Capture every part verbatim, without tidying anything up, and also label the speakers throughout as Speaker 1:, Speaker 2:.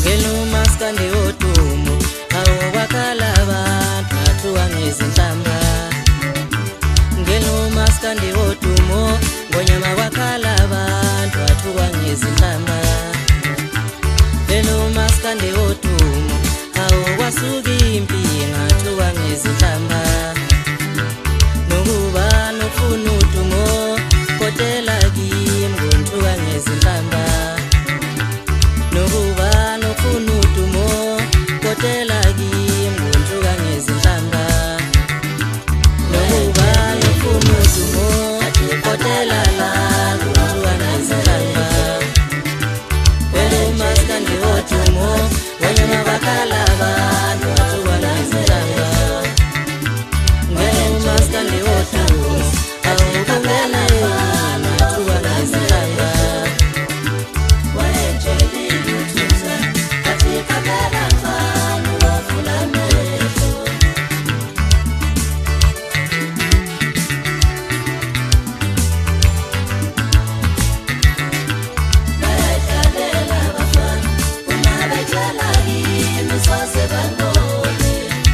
Speaker 1: ngelumaskandi odumo awubakala abantu athuwa ngezinhlamba ngelumaskandi odumo ngonyama wakala abantu athuwa ngezinhlamba ngelumaskandi odumo awukwasuka impi ngathuwa ngezinhlamba nokuba nofuna udumo kotela kimi ngonthuwa ngezinhlamba nokuba nofuna udumo kotela kimi ngonthuwa ngezinhlamba nokuba nofuna udumo kotela la ngonthuwa ngezinhlamba ngelumaskandi odumo ngonyama wakala abantu athuwa ngezinhlamba ngelumaskandi odumo awukungena yena athuwa ngezinhlamba wayenjelile uthutha athi kakela ngani wafuna metho bayadlalela abafana uma betshela kimi sasebangole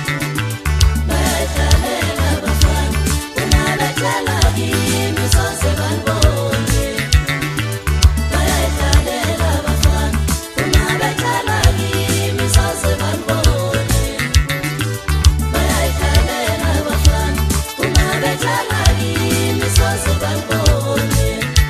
Speaker 1: bayadlalela abafana uma betshela kimi sasebangole bayadlalela abafana uma betshela kimi sasebangole bayadlalela abafana uma betshela kimi sasebangole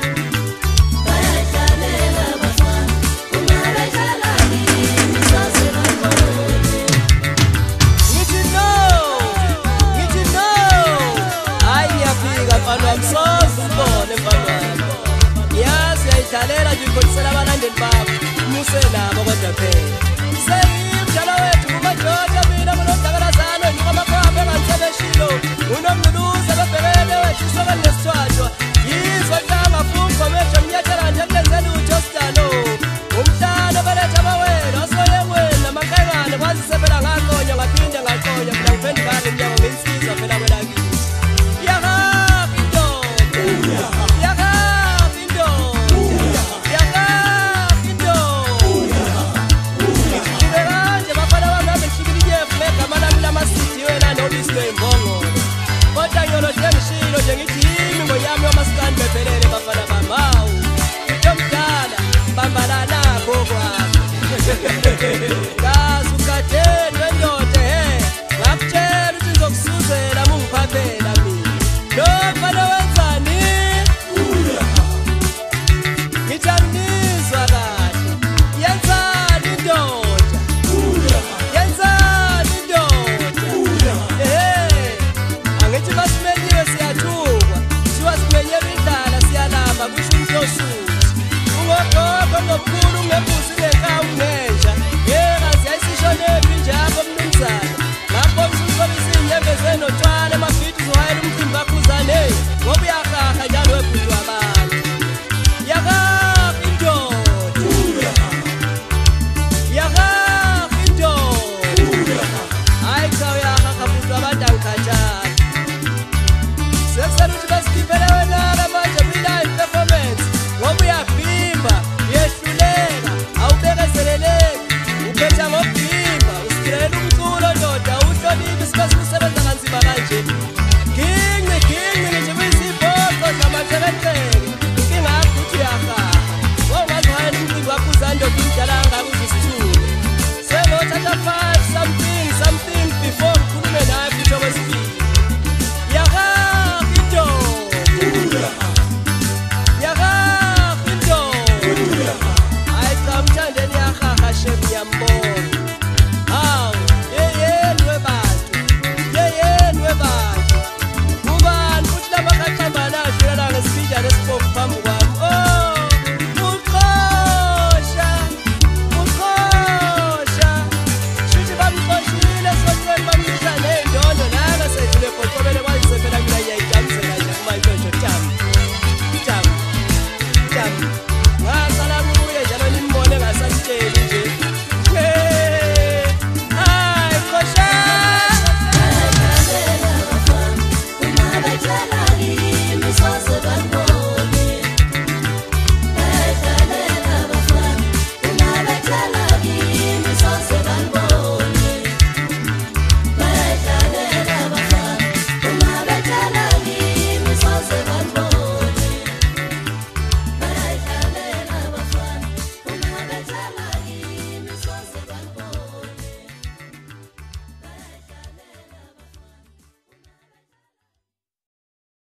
Speaker 1: bayadlalela abafana uma betshela kimi sasebangole
Speaker 2: Ngithi no, ngithi no. Hayi ngiyafika mfana wami sozibone mfana wami. Yazi uyayidlalela nje ukholisela abalandeli bakho. Umuse nabo kodwa phela. Seyimdala wethu kumadoda mina munodlakalazana ngikamakhaphe ngathebeshilo. Unomnguluze babhekele wethu soka nesithwathwa.